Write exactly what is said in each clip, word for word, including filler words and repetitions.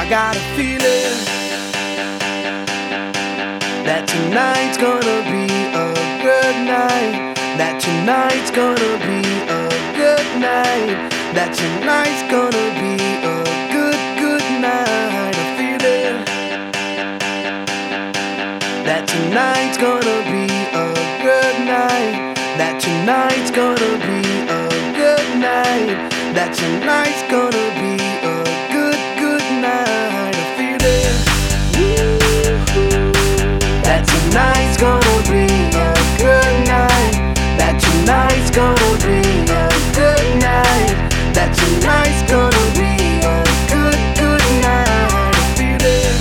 got a feeling that tonight's gonna be a good night. That tonight's gonna be a good night. That tonight's gonna be a good, good night. A feeling that tonight's gonna be a good night. That tonight's gonna be a good night. That tonight's gonna be a good, good night. A feeling that tonight's gonna be a good night. That tonight's gonna be a good night. That tonight's gonna be a good, good night. A feeling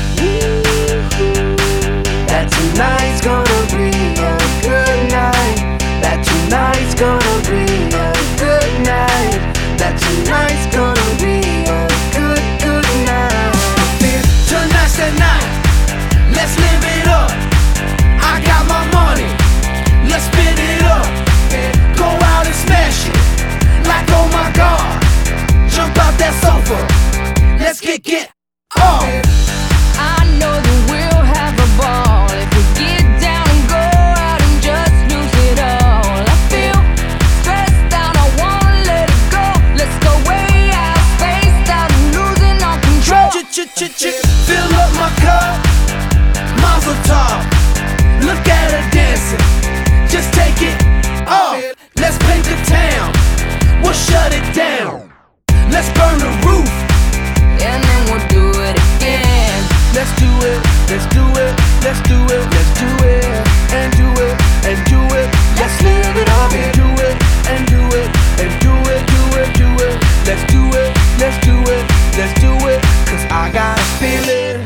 that tonight's gonna be a good night. That tonight's gonna be a good night. That tonight's gonna be a good, good night. Tonight's the night, let's live it up. I got my money, let's spin it up. Go out and smash it, like oh my god. Jump out that sofa, let's kick it off. I know that we'll have a ball if we get down and go out and just lose it all. I feel stressed out, I wanna let it go. Let's go way out, spaced out and losing all control. Ch-ch-ch-ch, fill up my cup, Mazel tov. Look at her dancing, just take it off. Let's paint the town, we'll shut it down. Let's burn the roof, And then we'll do it again. Let's do it, let's do it, let's do it, let's do it, and do it, and do it. Let's live it up and do it, and do it, and do it, do it, do it. Let's do it, let's do it, let's do it. Cause I got a feeling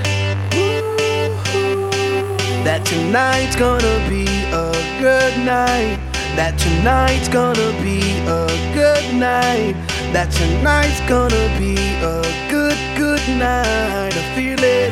that tonight's gonna be a good night. That tonight's gonna be a good night. That tonight's gonna be a good, good night. A feeling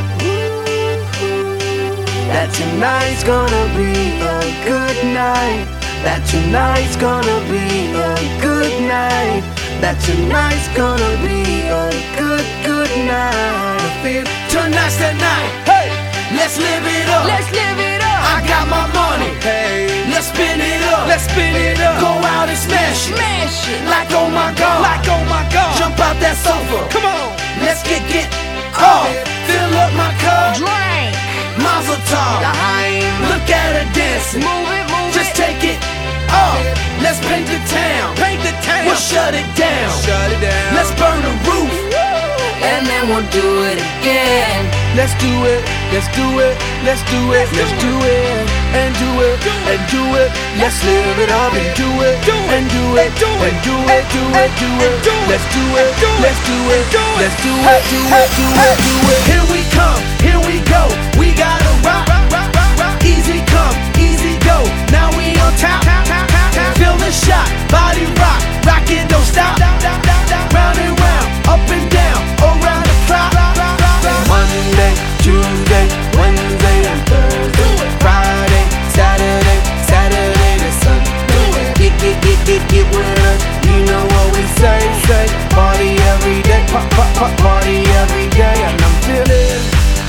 that tonight's gonna be a good night. That tonight's gonna be a good night. That tonight's gonna be a good, good night. I feel tonight's the night. Hey, let's live it up. Let's live it up. I got my money. hey, Let's spin it up. let's spin it up. Go out and smash it, Smash it. like oh my god. Like oh my god. Jump out that sofa. Come on. Let's kick it off. Fill up my cup, Drink. Mazel tov. Daheim. Look at her dancing, Move it, move just it. take it off. Let's paint the town, Paint the town. we'll shut it down. Shut it down. Let's burn the roof, And then we'll do it again. Let's do it, let's do it, let's do it, let's do it, and do it, and do it. Let's live it up and do it, and do it, and do it, do it, do it. Let's do it, let's do it, let's do it, do it, do it, do it. Here we come, here we go. We gotta rock, rock, rock, rock. Easy come, easy go. Now we on top, feel the shot, body rock, rockin', don't stop. Round and round, up and down, around the clock. Monday, Tuesday, Wednesday, and Thursday, Friday, Saturday, Saturday to Sunday. Get, get, get, get, get with us. You know what we say, say. Party every day, pop, pop, pop, party every day. And I'm feeling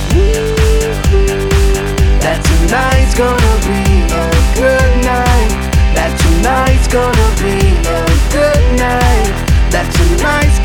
that tonight's gonna be a good night. That tonight's gonna be a good night. That tonight's